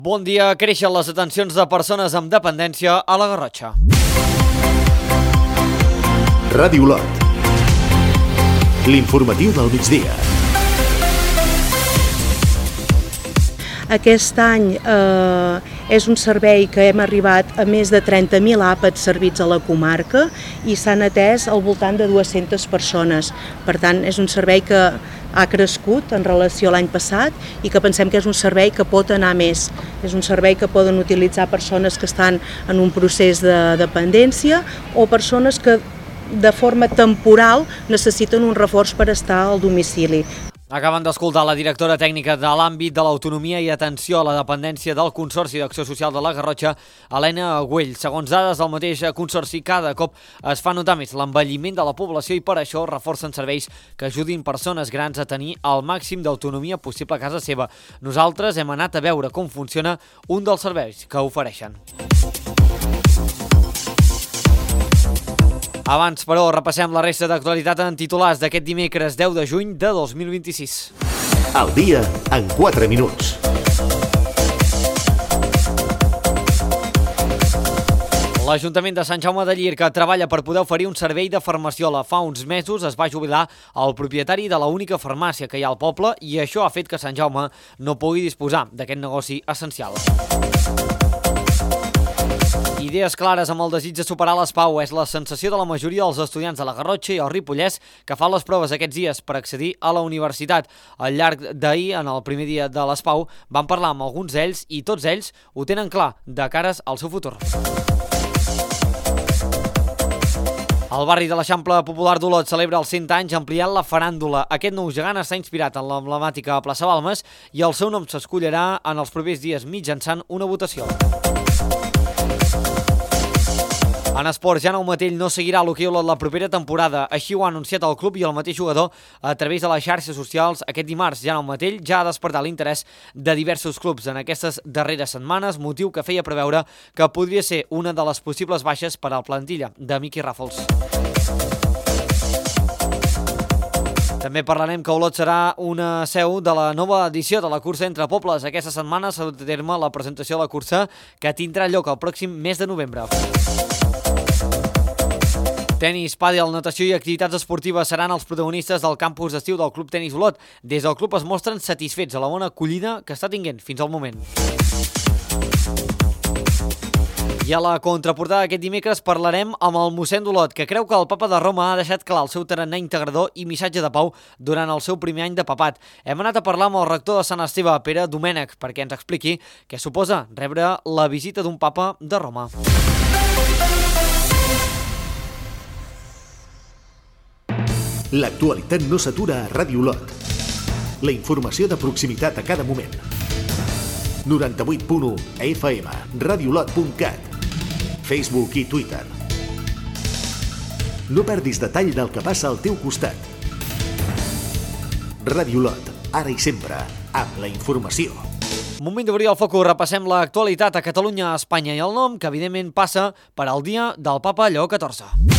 Bon dia, creixen les atencions de persones amb dependència a la Garrotxa. Ràdio Lot. L'informatiu del migdia. Aquest any és un servei que hem arribat a més de 30.000 àpats servits a la comarca i s'han atès al voltant de 200 persones. Per tant, és un servei que ha crescut en relació a l'any passat i que pensem que és un servei que pot anar més. És un servei que poden utilitzar persones que estan en un procés de dependència o persones que de forma temporal necessiten un reforç per estar al domicili. Acaben d'escoltar la directora tècnica de l'àmbit de l'autonomia i atenció a la dependència del Consorci d'Acció Social de la Garrotxa, Helena Güell. Segons dades del mateix consorci, cada cop es fa notar més l'envelliment de la població i per això reforcen serveis que ajudin persones grans a tenir el màxim d'autonomia possible a casa seva. Nosaltres hem anat a veure com funciona un dels serveis que ofereixen. Abans, però, repassem la resta d'actualitat en titulars d'aquest dimecres 10 de juny de 2026. El dia en 4 minuts. L'Ajuntament de Sant Jaume de Llierca treballa per poder oferir un servei de farmaciola. Fa uns mesos es va jubilar el propietari de l'única farmàcia que hi ha al poble i això ha fet que Sant Jaume no pugui disposar d'aquest negoci essencial. Idees clares amb el desig de superar les PAU és la sensació de la majoria dels estudiants de la Garrotxa i el Ripollès que fan les proves aquests dies per accedir a la universitat. Al llarg d'ahir, en el primer dia de les PAU, van parlar amb alguns d'ells i tots ells ho tenen clar de cares al seu futur. El barri de l'Eixample Popular d'Olot celebra els 100 anys ampliant la faràndula. Aquest nou gegant està inspirat en l'emblemàtica plaça Balmes i el seu nom s'escollirà en els propers dies mitjançant una votació. En esport, Jan Aumatell no seguirà a l'hoquei Olot la propera temporada. Així ho ha anunciat el club i el mateix jugador a través de les xarxes socials. Aquest dimarts, Jan Aumatell ja ha despertat l'interès de diversos clubs en aquestes darreres setmanes, motiu que feia preveure que podria ser una de les possibles baixes per a la plantilla de Miqui Ràfols. També parlarem que Olot serà una seu de la nova edició de la cursa entre pobles. Aquesta setmana s'ha dut a terme la presentació de la cursa que tindrà lloc el pròxim mes de novembre. Tenis, pàdel, natació i activitats esportives seran els protagonistes del campus d'estiu del Club Tenis Olot. Des del club es mostren satisfets a la bona acollida que està tinguent fins al moment. I a la contraportada d'aquest dimecres parlarem amb el mossèn d'Olot, que creu que el papa de Roma ha deixat clar el seu tarannà integrador i missatge de pau durant el seu primer any de papat. Hem anat a parlar amb el rector de Sant Esteve, Pere Domènech, perquè ens expliqui què suposa rebre la visita d'un papa de Roma. L'actualitat no s'atura a Ràdio Lot. La informació de proximitat a cada moment. 98.1 FM, radiolot.cat, Facebook i Twitter. No perdis detall del que passa al teu costat. Ràdio Lot, ara i sempre, amb la informació. Moment d'obrir el focus, repassem l'actualitat a Catalunya, a Espanya i el nom, que evidentment passa per al dia del papa Lleó XIV.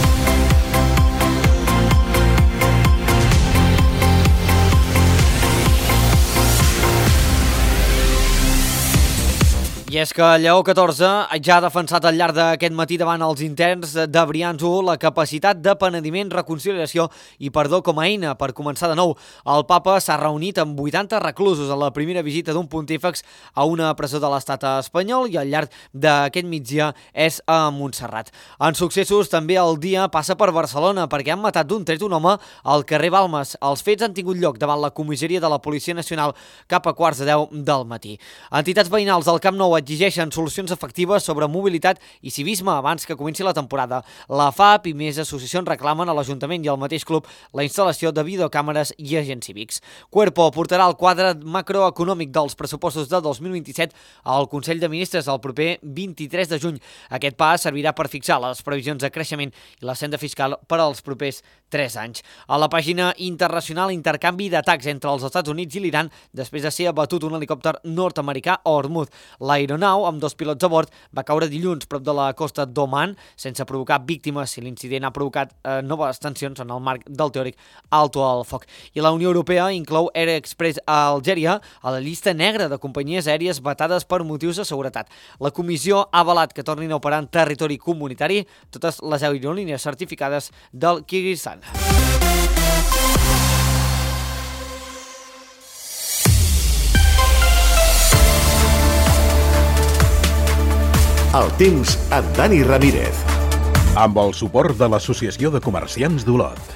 I és que Lleó XIV ja ha defensat al llarg d'aquest matí davant els interns de Brians-1 la capacitat de penediment, reconciliació i perdó com a eina per començar de nou. El papa s'ha reunit amb 80 reclusos en la primera visita d'un pontífex a una presó de l'estat espanyol i al llarg d'aquest migdia és a Montserrat. En successos també el dia passa per Barcelona perquè han matat d'un tret un home al carrer Balmes. Els fets han tingut lloc davant la comissaria de la Policia Nacional cap a 9:15 del matí. Entitats veïnals del Camp Nou exigeixen solucions efectives sobre mobilitat i civisme abans que comenci la temporada. La FAP i més associacions reclamen a l'Ajuntament i al mateix club la instal·lació de videocàmeres i agents cívics. Cuerpo portarà el quadre macroeconòmic dels pressupostos de 2027 al Consell de Ministres el proper 23 de juny. Aquest pas servirà per fixar les previsions de creixement i la senda fiscal per als propers 3 anys. A la pàgina internacional, intercanvi d'atacs entre els Estats Units i l'Iran després de ser abatut un helicòpter nord-americà a Hormuz. L'aeronau, amb 2 pilots a bord, va caure dilluns prop de la costa d'Oman sense provocar víctimes i l'incident ha provocat noves tensions en el marc del teòric alto al foc. I la Unió Europea inclou Air Express a Algèria a la llista negra de companyies aèries vetades per motius de seguretat. La comissió ha avalat que tornin a operar en territori comunitari totes les aerolínies certificades del Kirguizistan. El temps amb Dani Ramírez. Amb el suport de l'Associació de Comerciants d'Olot.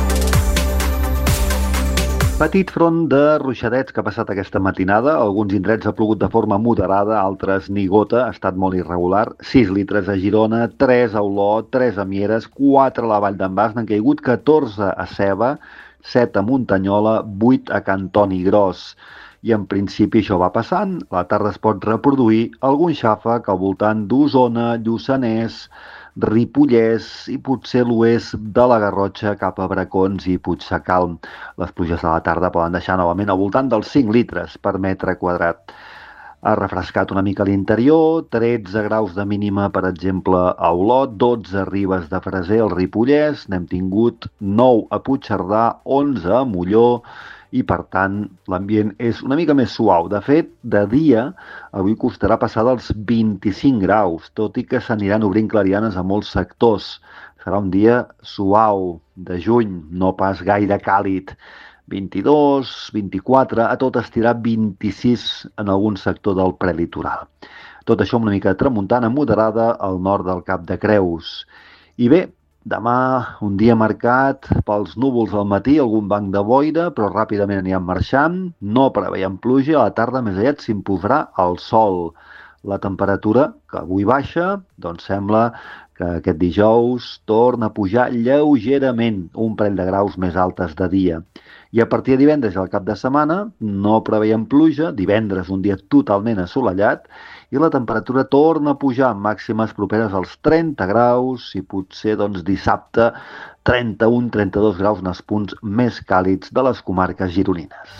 Petit front de ruixadets que ha passat aquesta matinada. Alguns indrets ha plogut de forma moderada, altres ni gota, ha estat molt irregular. 6 litres a Girona, 3 a Olot, 3 a Mieres, 4 a la Vall d'en Bas, n'han caigut 14 a Ceba, 7 a Muntanyola, 8 a Cantoni Gros. I en principi això va passant. La tarda es pot reproduir algun xàfec al voltant d'Osona, Lluçanès, Ripollès i potser l'oest de la Garrotxa cap a Bracons i Puigsecal. Les pluges de la tarda poden deixar novament al voltant dels 5 litres per metre quadrat. Ha refrescat una mica l'interior, 13 graus de mínima, per exemple, a Olot, 12 a Ribes de Freser, al Ripollès, n'hem tingut 9 a Puigcerdà, 11 a Molló, i per tant l'ambient és una mica més suau. De fet, de dia avui costarà passar dels 25 graus, tot i que s'aniran obrint clarianes a molts sectors. Serà un dia suau de juny, no pas gaire càlid. 22, 24, a tot estirar 26 en algun sector del prelitoral. Tot això amb una mica de tramuntana moderada al nord del Cap de Creus. I bé, demà un dia marcat pels núvols al matí, algun banc de boira, però ràpidament aniran marxant. No preveiem pluja, a la tarda més aviat s'imposarà el sol. La temperatura, que avui baixa, doncs sembla que aquest dijous torna a pujar lleugerament, un parell de graus més altes de dia. I a partir de divendres i al cap de setmana no preveiem pluja, divendres un dia totalment assolellat, i la temperatura torna a pujar amb màximes properes als 30 graus i potser doncs, dissabte 31-32 graus en els punts més càlids de les comarques gironines.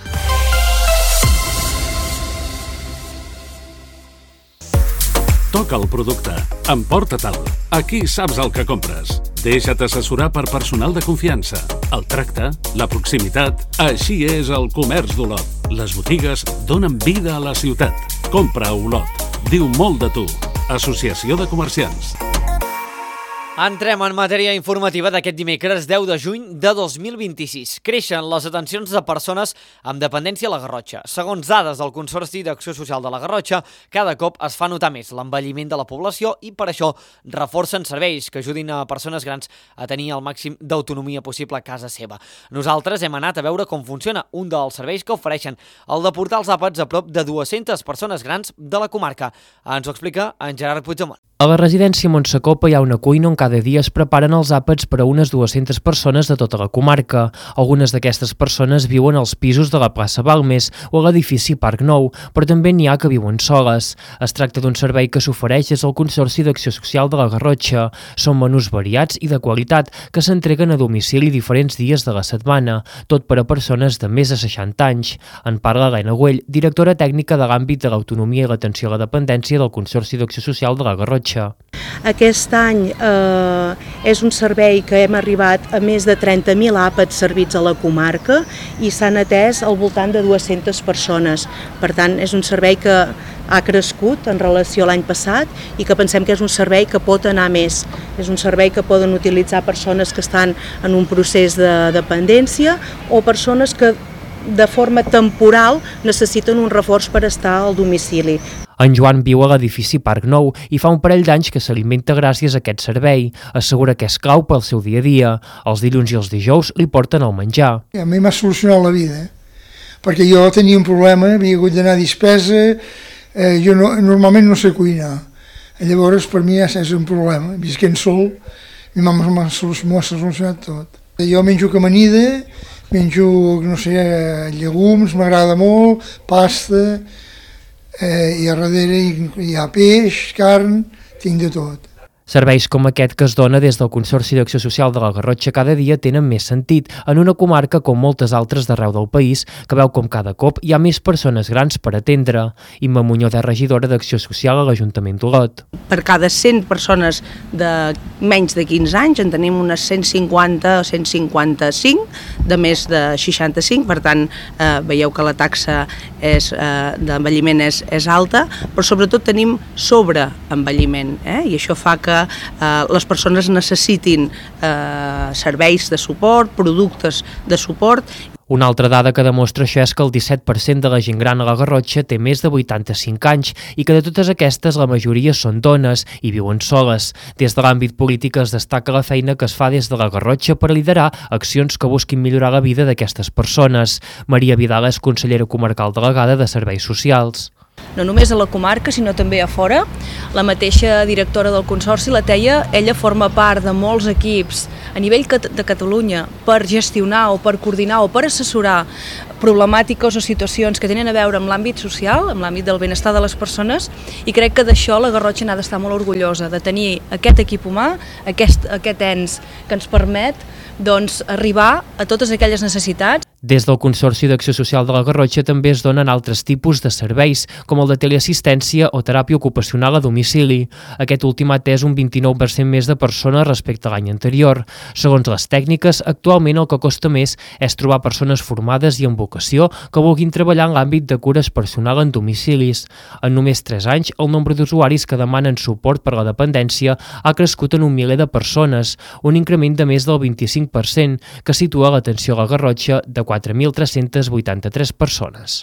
Toca el producte. Emporta-te'l. Aquí saps el que compres. Deixa't assessorar per personal de confiança. El tracte, la proximitat... Així és el comerç d'Olot. Les botigues donen vida a la ciutat. Compra a Olot. Diu molt de tu. Associació de Comerciants. Entrem en matèria informativa d'aquest dimecres 10 de juny de 2026. Creixen les atencions de persones amb dependència a la Garrotxa. Segons dades del Consorci d'Acció Social de la Garrotxa, cada cop es fa notar més l'envelliment de la població i per això reforcen serveis que ajudin a persones grans a tenir el màxim d'autonomia possible a casa seva. Nosaltres hem anat a veure com funciona un dels serveis que ofereixen, el de portar els àpats a prop de 200 persones grans de la comarca. Ens ho explica en Gerard Puigdemont. A la residència Montsecopa hi ha una cuina on cada dia es preparen els àpats per a unes 200 persones de tota la comarca. Algunes d'aquestes persones viuen als pisos de la plaça Balmes o a l'edifici Parc Nou, però també n'hi ha que viuen soles. Es tracta d'un servei que s'ofereix des del Consorci d'Acció Social de la Garrotxa. Són menús variats i de qualitat que s'entreguen a domicili diferents dies de la setmana, tot per a persones de més de 60 anys. En parla Helena Güell, directora tècnica de l'àmbit de l'autonomia i l'atenció a la dependència del Consorci d'Acció Social de la Garrotxa. Aquest any és un servei que hem arribat a més de 30.000 àpats servits a la comarca i s'han atès al voltant de 200 persones. Per tant, és un servei que ha crescut en relació a l'any passat i que pensem que és un servei que pot anar més. És un servei que poden utilitzar persones que estan en un procés de dependència o persones que de forma temporal necessiten un reforç per estar al domicili. En Joan viu a l'edifici Parc Nou i fa un parell d'anys que s'alimenta gràcies a aquest servei. Assegura que és clau pel seu dia a dia. Els dilluns i els dijous li porten el menjar. A mi m'ha solucionat la vida, perquè jo tenia un problema, havia hagut d'anar a despesa, jo normalment no sé cuinar. Llavors per mi ja és un problema. Visquent sol, mi mama m'ha solucionat tot. Jo menjo amanida, menjo, no sé, llegums, m'agrada molt, pasta, i a darrere hi ha peix, carn, tinc de tot. Serveis com aquest que es dona des del Consorci d'Acció Social de la Garrotxa cada dia tenen més sentit en una comarca com moltes altres d'arreu del país que veu com cada cop hi ha més persones grans per atendre. Imma Muñoz és regidora d'Acció Social a l'Ajuntament d'Olot. Per cada 100 persones de menys de 15 anys en tenim unes 150 o 155 de més de 65, per tant veieu que la taxa d'envelliment és alta, però sobretot tenim sobreenvelliment, i això fa que les persones necessitin serveis de suport, productes de suport. Una altra dada que demostra això és que el 17% de la gent gran a la Garrotxa té més de 85 anys i que de totes aquestes la majoria són dones i viuen soles. Des de l'àmbit polític es destaca la feina que es fa des de la Garrotxa per liderar accions que busquin millorar la vida d'aquestes persones. Maria Vidal és consellera comarcal delegada de Serveis Socials. No només a la comarca, sinó també a fora. La mateixa directora del Consorci, la Teia, ella forma part de molts equips a nivell de Catalunya per gestionar o per coordinar o per assessorar problemàtiques o situacions que tenen a veure amb l'àmbit social, amb l'àmbit del benestar de les persones, i crec que d'això la Garrotxa n'ha d'estar molt orgullosa, de tenir aquest equip humà, aquest ens que ens permet arribar a totes aquelles necessitats. Des del Consorci d'Acció Social de la Garrotxa també es donen altres tipus de serveis, com el de teleassistència o teràpia ocupacional a domicili. Aquest últim ha atès un 29% més de persones respecte a l'any anterior. Segons les tècniques, actualment el que costa més és trobar persones formades i amb vocació que vulguin treballar en l'àmbit de cures personal en domicilis. En només 3 anys, el nombre d'usuaris que demanen suport per a la dependència ha crescut en 1 miler de persones, un increment de més del 25%, que situa l'atenció a la Garrotxa de 4.383 persones.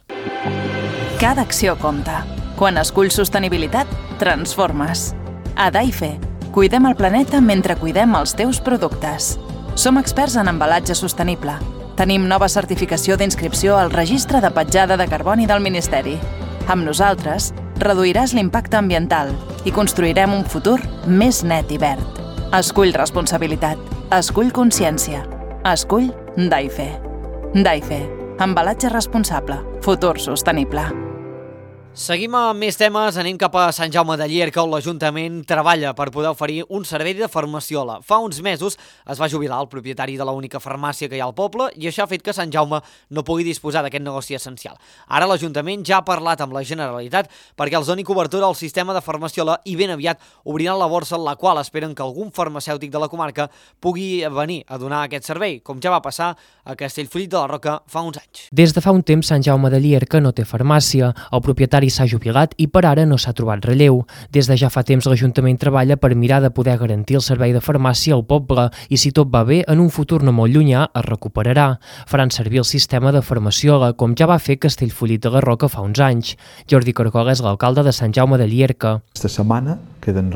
Cada acció compta. Quan esculls sostenibilitat, transformes. A Daife, cuidem el planeta mentre cuidem els teus productes. Som experts en embalatge sostenible. Tenim nova certificació d'inscripció al Registre de Petjada de Carboni del Ministeri. Amb nosaltres, reduiràs l'impacte ambiental i construirem un futur més net i verd. Escull responsabilitat. Escull consciència. Escull Daife. Daife. Embalatge responsable. Futur sostenible. Seguim amb més temes, anem cap a Sant Jaume de Llierca, on l'Ajuntament treballa per poder oferir un servei de farmaciola. Fa uns mesos es va jubilar el propietari de l'única farmàcia que hi ha al poble i això ha fet que Sant Jaume no pugui disposar d'aquest negoci essencial. Ara l'Ajuntament ja ha parlat amb la Generalitat perquè els doni cobertura al sistema de farmaciola i ben aviat obriran la borsa en la qual esperen que algun farmacèutic de la comarca pugui venir a donar aquest servei, com ja va passar a Castellfollit de la Roca fa uns anys. Des de fa un temps, Sant Jaume de Llierca no té farmàcia. El propietari s'ha jubilat i per ara no s'ha trobat relleu. Des de ja fa temps l'Ajuntament treballa per mirar de poder garantir el servei de farmàcia al poble i si tot va bé, en un futur no molt llunyà es recuperarà. Faran servir el sistema de farmaciola, com ja va fer Castellfollit de la Roca fa uns anys. Jordi Cargol és l'alcalde de Sant Jaume de Llierca. Esta setmana, queden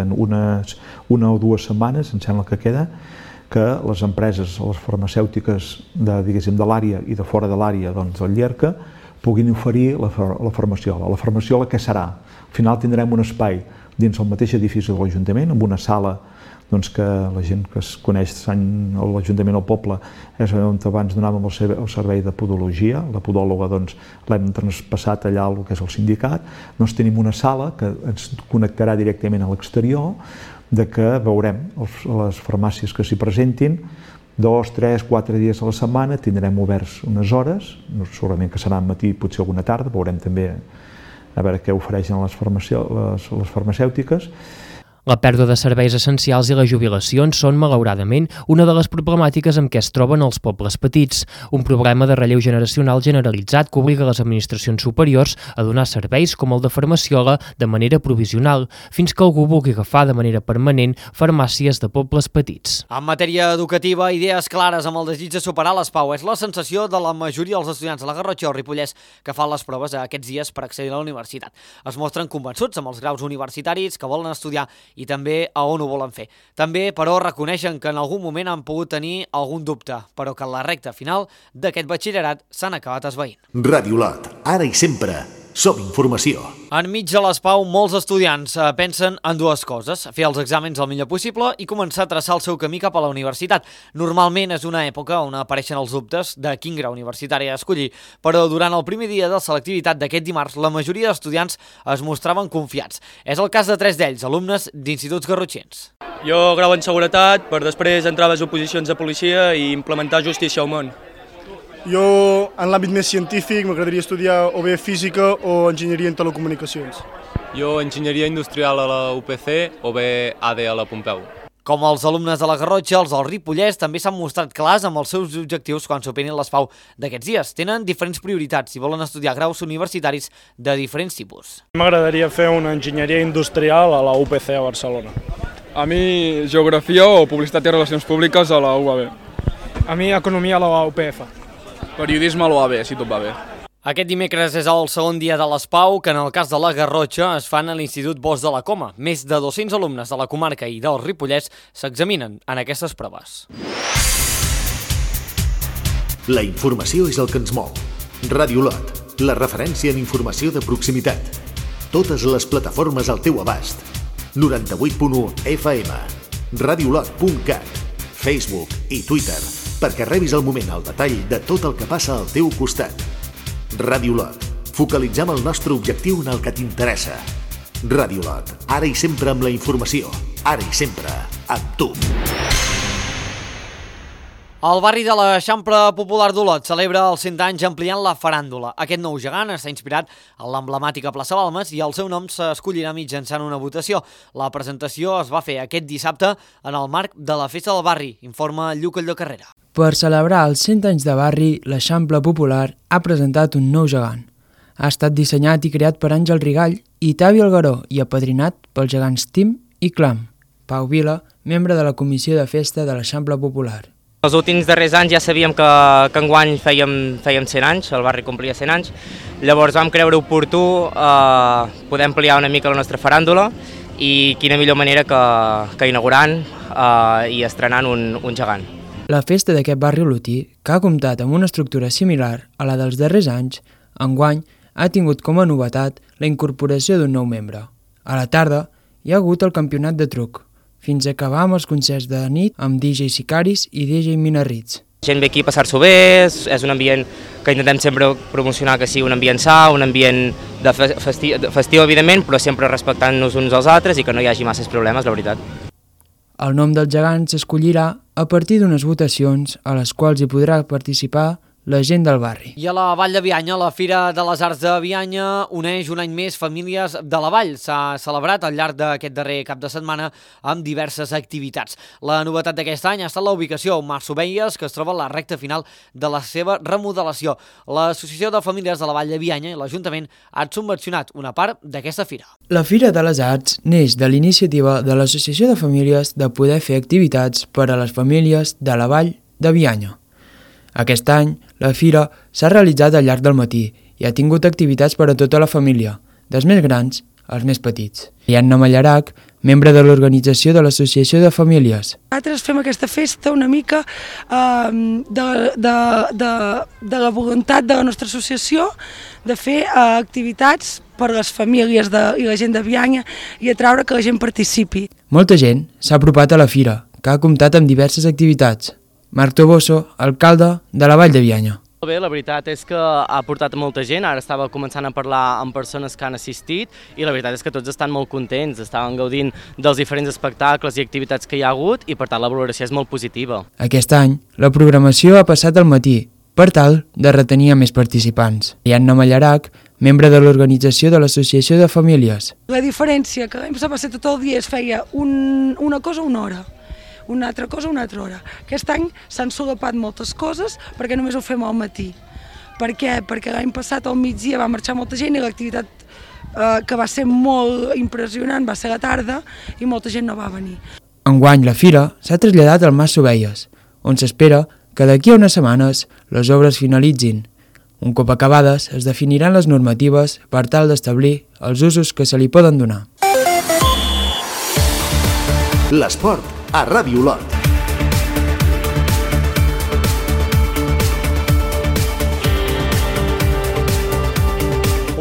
una o 2 setmanes, em sembla que queda, que les empreses, les farmacèutiques de l'àrea i de fora de l'àrea del Llierca puguin oferir la farmaciola. La farmaciola què serà? Al final tindrem un espai dins el mateix edifici de l'Ajuntament, amb una sala que la gent que es coneix l'Ajuntament al poble és on abans donàvem el servei de podologia. La podòloga l'hem traspassat allà al que és el sindicat. Tenim una sala que ens connectarà directament a l'exterior, de que veurem les farmàcies que s'hi presentin 2, 3, 4 dies a la setmana, tindrem oberts unes hores, segurament que serà al matí, potser alguna tarda, veurem també a veure què ofereixen les farmacèutiques. La pèrdua de serveis essencials i les jubilacions són, malauradament, una de les problemàtiques amb què es troben els pobles petits, un problema de relleu generacional generalitzat que obliga les administracions superiors a donar serveis com el de farmaciola de manera provisional, fins que algú vulgui agafar de manera permanent farmàcies de pobles petits. En matèria educativa, idees clares amb el desig de superar les PAU és la sensació de la majoria dels estudiants de la Garrotxa o Ripollès que fan les proves aquests dies per accedir a la universitat. Es mostren convençuts amb els graus universitaris que volen estudiar i també a on ho volen fer. També, però, reconeixen que en algun moment han pogut tenir algun dubte, però que en la recta final d'aquest batxillerat s'han acabat esvaint. Ràdio Lot, ara i sempre, Som informació. Enmig de les PAU, molts estudiants pensen en dues coses: fer els exàmens el millor possible i començar a traçar el seu camí cap a la universitat. Normalment és una època on apareixen els dubtes de quin grau universitari escollir, però durant el primer dia de selectivitat d'aquest dimarts, la majoria d'estudiants es mostraven confiats. És el cas de 3 d'ells, alumnes d'instituts garrotxins. Jo grau en seguretat, per després entrar a les oposicions de policia i implementar justícia al món. Jo, en l'àmbit més científic, m'agradaria estudiar o bé física o enginyeria en telecomunicacions. Jo, enginyeria industrial a la UPC o bé AD a la Pompeu. Com els alumnes de la Garrotxa, els del Ripollès també s'han mostrat clars amb els seus objectius quan s'opinen les PAU d'aquests dies. Tenen diferents prioritats i volen estudiar graus universitaris de diferents tipus. M'agradaria fer una enginyeria industrial a la UPC a Barcelona. A mi, geografia o publicitat i relacions públiques a la UAB. A mi, economia a la UPF. Periodisme a l'UAB, si tot va bé. Aquest dimecres és el segon dia de les PAU, que en el cas de la Garrotxa es fan a l'Institut Bosch de la Coma. Més de 200 alumnes de la comarca i del Ripollès s'examinen en aquestes proves. La informació és el que ens mou. Ràdio Lot, la referència en informació de proximitat. Totes les plataformes al teu abast. 98.1 FM, radiolot.cat, Facebook i Twitter, perquè rebis al moment el detall de tot el que passa al teu costat. Ràdio Lot. Focalitzem el nostre objectiu en el que t'interessa. Ràdio Lot. Ara i sempre amb la informació. Ara i sempre amb tu. El barri de l'Eixample Popular d'Olot celebra els 100 anys ampliant la faràndula. Aquest nou gegant està inspirat en l'emblemàtica plaça Balmes i el seu nom s'escollirà mitjançant una votació. La presentació es va fer aquest dissabte en el marc de la Festa del Barri, informa Lluc Allò-Carrera. Per celebrar els 100 anys de barri, l'Eixample Popular ha presentat un nou gegant. Ha estat dissenyat i creat per Àngel Rigall i Tavi Algaró i apadrinat pels gegants Tim i Clam. Pau Vila, membre de la Comissió de Festa de l'Eixample Popular. Els últims darrers anys ja sabíem que enguany fèiem 100 anys, el barri complia 100 anys, llavors vam creure oportú poder ampliar una mica la nostra faràndula i quina millor manera que inaugurant i estrenant un gegant. La festa d'aquest barri olotí, que ha comptat amb una estructura similar a la dels darrers anys, enguany ha tingut com a novetat la incorporació d'un nou membre. A la tarda hi ha hagut el campionat de truc, fins a acabar amb els concerts de nit amb DJ Sicaris i DJ Minarrits. La gent ve aquí a passar-s'ho bé, és un ambient que intentem sempre promocionar que sigui un ambient sa, un ambient festiu, evidentment, però sempre respectant-nos uns als altres i que no hi hagi masses problemes, la veritat. El nom del gegant s'escollirà a partir d'unes votacions a les quals hi podrà participar la gent del barri. I a la Vall de Bianya, la Fira de les Arts de Bianya uneix un any més famílies de la Vall. S'ha celebrat al llarg d'aquest darrer cap de setmana amb diverses activitats. La novetat d'aquest any ha estat la ubicació Mas Ovelles, que es troba a la recta final de la seva remodelació. L'Associació de Famílies de la Vall de Bianya i l'Ajuntament han subvencionat una part d'aquesta fira. La Fira de les Arts neix de l'iniciativa de l'Associació de Famílies de poder fer activitats per a les famílies de la Vall de Bianya. Aquest any, la fira s'ha realitzat al llarg del matí i ha tingut activitats per a tota la família, dels més grans als més petits. Lianna Mallarac, membre de l'organització de l'Associació de Famílies. Nosaltres fem aquesta festa una mica de la voluntat de la nostra associació de fer activitats per a les famílies i la gent de Bianya i atraure que la gent participi. Molta gent s'ha apropat a la fira, que ha comptat amb diverses activitats. Marc Toboso, alcalde de la Vall de Bianya. Bé, la veritat és que ha portat molta gent, ara estava començant a parlar amb persones que han assistit i la veritat és que tots estan molt contents, estaven gaudint dels diferents espectacles i activitats que hi ha hagut i per tant la valoració és molt positiva. Aquest any, la programació ha passat al matí, per tal de retenir a més participants. Lianna Mallarac, membre de l'organització de l'Associació de Famílies. La diferència que l'any passat va ser tot el dia, es feia una cosa una hora. Una altra cosa una altra hora. Aquest any s'han solapat moltes coses perquè només ho fem al matí. Per què? Perquè l'any passat al migdia va marxar molta gent i l'activitat que va ser molt impressionant va ser a la tarda i molta gent no va venir. Enguany la fira s'ha traslladat al Mas Ovelles, on s'espera que d'aquí a unes setmanes les obres finalitzin. Un cop acabades es definiran les normatives per tal d'establir els usos que se li poden donar. L'esport a Ràdio Lot.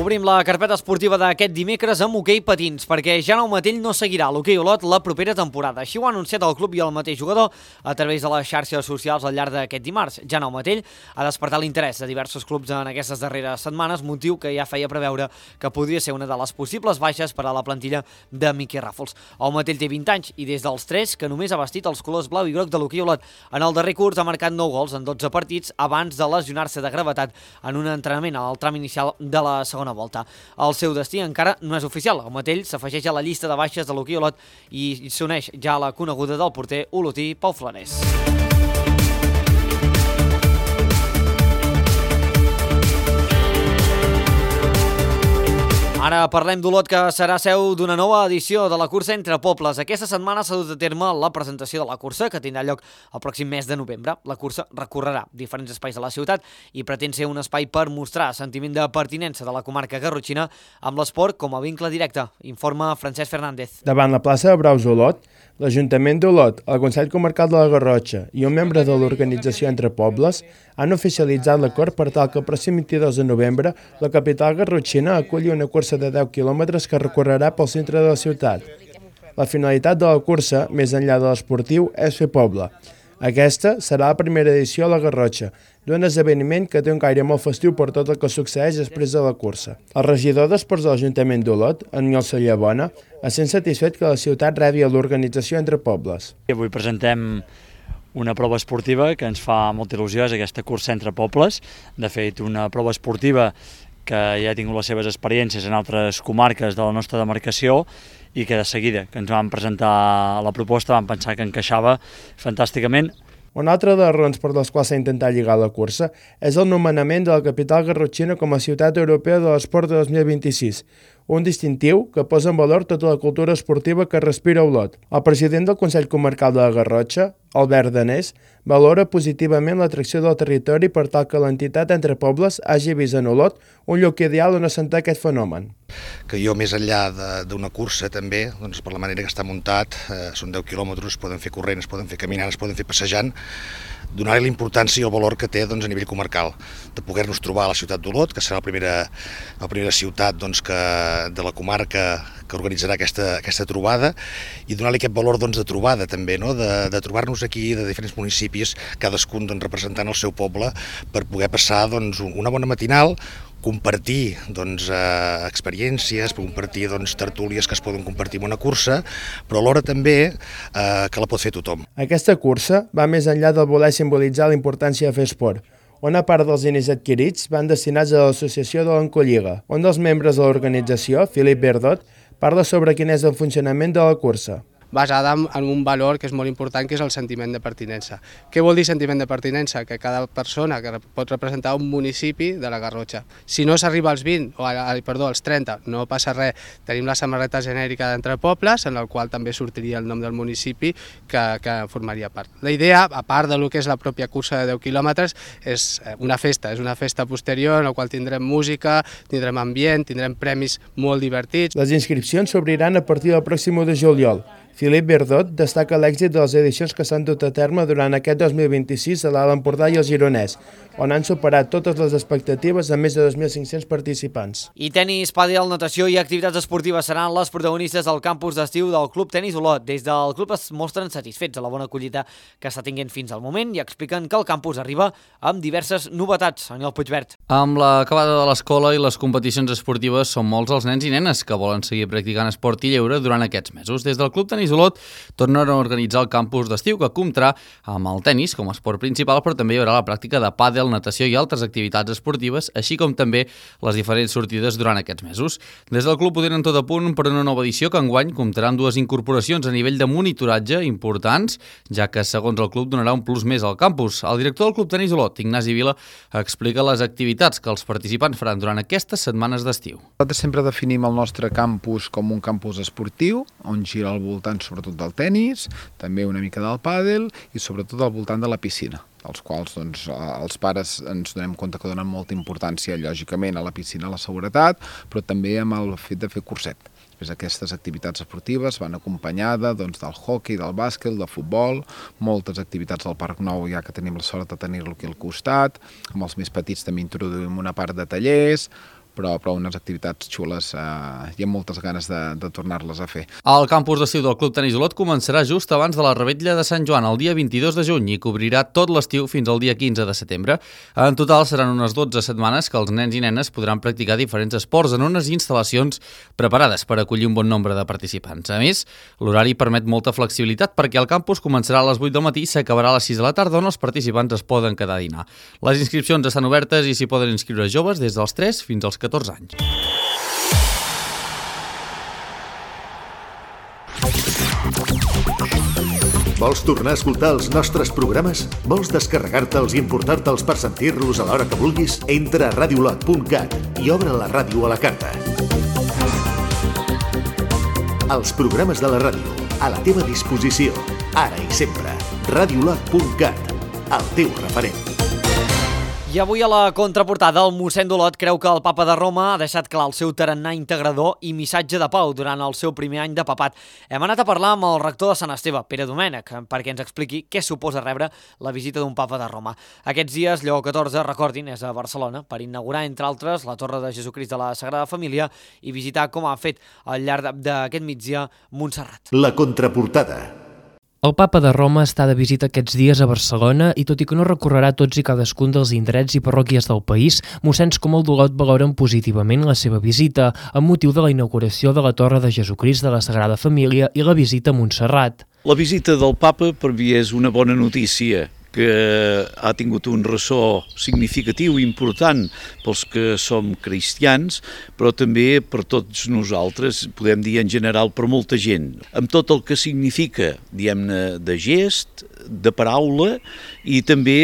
Obrim la carpeta esportiva d'aquest dimecres amb hoquei patins, perquè Jaume Matell no seguirà l'hoquei Olot la propera temporada. Així ho ha anunciat el club i el mateix jugador a través de les xarxes socials al llarg d'aquest dimarts. Jaume Matell ha despertat l'interès de diversos clubs en aquestes darreres setmanes, motiu que ja feia preveure que podria ser una de les possibles baixes per a la plantilla de Miqui Ràfols. El Matell té 20 anys i des dels 3 que només ha vestit els colors blau i groc de l'hoquei Olot. En el darrer curs ha marcat 9 gols en 12 partits abans de lesionar-se de gravetat en un entrenament al tram inicial de la segona volta. El seu destí encara no és oficial. El Matell s'afegeix a la llista de baixes de l'hoquei Olot i s'uneix ja a la coneguda del porter olotí Pau Flores. Ara parlem d'Olot, que serà seu d'una nova edició de la cursa entre pobles. Aquesta setmana s'ha dut a terme la presentació de la cursa, que tindrà lloc el pròxim mes de novembre. La cursa recorrerà diferents espais de la ciutat i pretén ser un espai per mostrar sentiment de pertinença de la comarca garrotxina amb l'esport com a vincle directe, informa Francesc Fernández. Davant la plaça de Braus Olot, l'Ajuntament d'Olot, el Consell Comarcal de la Garrotxa i un membre de l'organització Entre Pobles han oficialitzat l'acord per tal que el pròxim 22 de novembre la capital garrotxina aculli una cursa de 10 quilòmetres que recorrerà pel centre de la ciutat. La finalitat de la cursa, més enllà de l'esportiu, és fer poble. Aquesta serà la primera edició a la Garrotxa, d'un esdeveniment que té un caire molt festiu per tot el que succeeix després de la cursa. El regidor d'Esports de l'Ajuntament d'Olot, Aniol Sallabona, es sent satisfet que la ciutat rebi l'organització Entre Pobles. Avui presentem una prova esportiva que ens fa molta il·lusió, és aquesta cursa Entre Pobles. De fet, una prova esportiva que ja ha tingut les seves experiències en altres comarques de la nostra demarcació i que de seguida que ens van presentar la proposta vam pensar que encaixava fantàsticament. Una altra de les raons per les quals s'ha intentat lligar la cursa és el nomenament de la capital garrotxina com a Ciutat Europea de l'Esport de 2026, un distintiu que posa en valor tota la cultura esportiva que respira Olot. El president del Consell Comarcal de la Garrotxa, Albert Danés, valora positivament l'atracció del territori per tal que l'entitat Entre Pobles hagi vist en Olot un lloc ideal on assentar aquest fenomen. Que jo, més enllà d'una cursa també, doncs per la manera que està muntat, són 10 quilòmetres, es poden fer corrent, es poden fer caminant, es poden fer passejant, donar-li l'importància i el valor que té a nivell comarcal, de poder-nos trobar a la ciutat d'Olot, que serà la primera ciutat de la comarca que organitzarà aquesta trobada, i donar-li aquest valor de trobada també, de trobar-nos aquí de diferents municipis, cadascun representant el seu poble, per poder passar una bona matinal, compartir experiències, compartir tertúlies que es poden compartir en una cursa, però alhora també que la pot fer tothom. Aquesta cursa va més enllà del voler simbolitzar la importància de fer esport. Una part dels diners adquirits van destinats a l'associació de l'Oncolliga. Un dels membres de l'organització, Filip Verdot, parla sobre quin és el funcionament de la cursa. Basada en un valor que és molt important, que és el sentiment de pertinença. Què vol dir sentiment de pertinença? Que cada persona que pot representar un municipi de la Garrotxa. Si no s'arriba als 30, no passa res. Tenim la samarreta genèrica d'Entre Pobles, en la qual també sortiria el nom del municipi que formaria part. La idea, a part del que és la pròpia cursa de 10 quilòmetres, és una festa posterior en la qual tindrem música, tindrem ambient, tindrem premis molt divertits. Les inscripcions s'obriran a partir del pròxim 1 de juliol. Filip Verdot destaca l'èxit de les edicions que s'han dut a terme durant aquest 2026 a l'Alt Empordà i el Gironès, on han superat totes les expectatives amb més de 2.500 participants. I tenis, pàdel, natació i activitats esportives seran les protagonistes del campus d'estiu del Club Tenis Olot. Des del club es mostren satisfets de la bona acollida que està tinguent fins al moment i expliquen que el campus arriba amb diverses novetats. Aniol Puigvert. Amb l'acabada de l'escola i les competicions esportives són molts els nens i nenes que volen seguir practicant esport i lleure durant aquests mesos. Des del Club Tenis Olot tornen a organitzar el campus d'estiu que comptarà amb el tenis com a esport principal, però també hi haurà la pràctica de pàdel, natació i altres activitats esportives, així com també les diferents sortides durant aquests mesos. Des del club ho tenen tot a punt per una nova edició que enguany comptarà amb dues incorporacions a nivell de monitoratge importants, ja que segons el club donarà un plus més al campus. El director del Club Tenis Olot, Ignasi Vila, explica les activitats que els participants faran durant aquestes setmanes d'estiu. Nosaltres sempre definim el nostre campus com un campus esportiu, on gira al voltant sobretot del tenis, també una mica del pàdel i sobretot al voltant de la piscina, dels quals els pares ens donem compte que donen molta importància, lògicament, a la piscina, a la seguretat, però també amb el fet de fer curset. Després aquestes activitats esportives van acompanyades del hoquei, del bàsquet, del futbol, moltes activitats del Parc Nou, ja que tenim la sort de tenir-lo aquí al costat, amb els més petits també introduïm una part de tallers, però unes activitats xules i amb moltes ganes de tornar-les a fer. El campus d'estiu del Club Tenis Olot començarà just abans de la Revetlla de Sant Joan, el dia 22 de juny, i cobrirà tot l'estiu fins al dia 15 de setembre. En total seran unes 12 setmanes que els nens i nenes podran practicar diferents esports en unes instal·lacions preparades per acollir un bon nombre de participants. A més, l'horari permet molta flexibilitat perquè el campus començarà a les 8 del matí i s'acabarà a les 6 de la tarda, on els participants es poden quedar a dinar. Les inscripcions estan obertes i s'hi poden inscriure joves des dels 3 fins als 14 anys. Vols tornar a escoltar els nostres programes? Vols descarregar-te'ls i emportar-te'ls per sentir-los a l'hora que vulguis? Entra a radiolot.cat i obre la ràdio a la carta. Els programes de la ràdio, a la teva disposició, ara i sempre. Radiolot.cat, el teu referent. I avui a la contraportada el mossèn d'Olot creu que el papa de Roma ha deixat clar el seu tarannà integrador i missatge de pau durant el seu primer any de papat. Hem anat a parlar amb el rector de Sant Esteve, Pere Domènech, perquè ens expliqui què suposa rebre la visita d'un papa de Roma. Aquests dies, Lleó XIV, recordin, és a Barcelona per inaugurar, entre altres, la Torre de Jesucrist de la Sagrada Família i visitar, com ha fet al llarg d'aquest migdia, Montserrat. La contraportada. El papa de Roma està de visita aquests dies a Barcelona i tot i que no recorrerà tots i cadascun dels indrets i parròquies del país, mossens com el d'Olot valoren positivament la seva visita amb motiu de la inauguració de la Torre de Jesucrist de la Sagrada Família i la visita a Montserrat. La visita del papa per mi és una bona notícia, que ha tingut un ressò significatiu i important pels que som cristians, però també per tots nosaltres, podem dir en general per molta gent, amb tot el que significa, diguem-ne, de gest, de paraula i també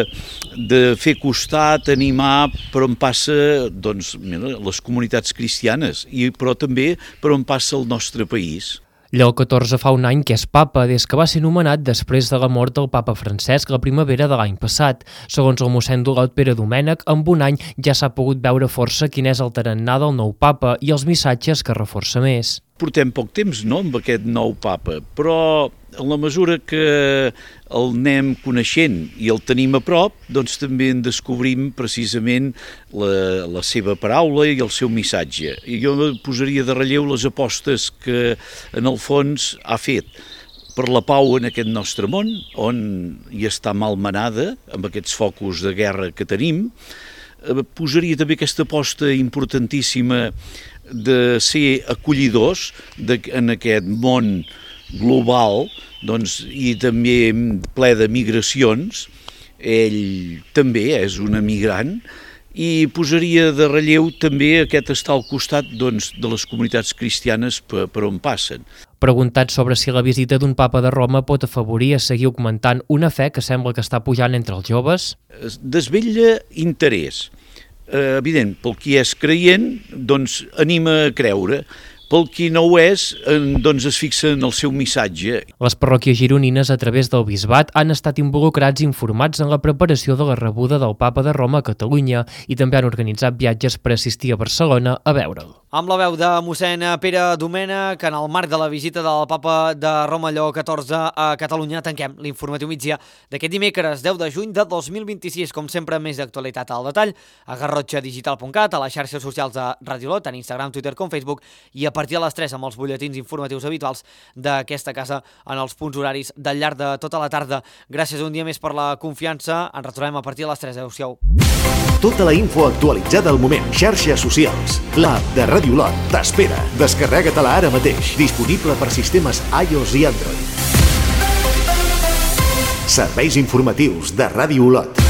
de fer costat, animar per on passa doncs, les comunitats cristianes, però també per on passa el nostre país. Lleó XIV fa un any que és papa, des que va ser nomenat després de la mort del papa Francesc la primavera de l'any passat. Segons el mossèn d'Olot, Pere Domènech, amb un any ja s'ha pogut veure força quin és el tarannà del nou papa i els missatges que reforça més. Portem poc temps, no?, amb aquest nou papa, però en la mesura que el anem coneixent i el tenim a prop, doncs també en descobrim precisament la seva paraula i el seu missatge. I jo posaria de relleu les apostes que en el fons ha fet per la pau en aquest nostre món, on hi està malmenada, amb aquests focus de guerra que tenim. Posaria també aquesta aposta importantíssima de ser acollidors en aquest món global, doncs, i també ple de migracions. Ell també és un emigrant i posaria de relleu també aquest estar al costat doncs, de les comunitats cristianes per on passen. Preguntat sobre si la visita d'un papa de Roma pot afavorir a seguir augmentant una fe que sembla que està pujant entre els joves? Desvetlla interès. Evident, pel qui és creient, doncs anima a creure. Pel qui no ho és, doncs es fixa en el seu missatge. Les parròquies gironines, a través del bisbat, han estat involucrats i informats en la preparació de la rebuda del papa de Roma a Catalunya i també han organitzat viatges per assistir a Barcelona a veure'l. Amb la veu de mossèn Pere Domènech, en el marc de la visita del papa de Roma Lleó XIV a Catalunya, tanquem l'informatiu migdia d'aquest dimecres 10 de juny de 2026. Com sempre, més d'actualitat al detall a garrotxadigital.cat, a les xarxes socials de Ràdio Olot, tant Instagram, Twitter com Facebook, i a partir de les 3 amb els butlletins informatius habituals d'aquesta casa en els punts horaris del llarg de tota la tarda. Gràcies un dia més per la confiança. Ens retrobem a partir de les 3. Adéu-siau. Tota la info actualitzada al moment. Xarxes socials. L'app de Ràdio Olot t'espera. Descarrega-te-la ara mateix. Disponible per sistemes iOS i Android. Serveis informatius de Ràdio Olot.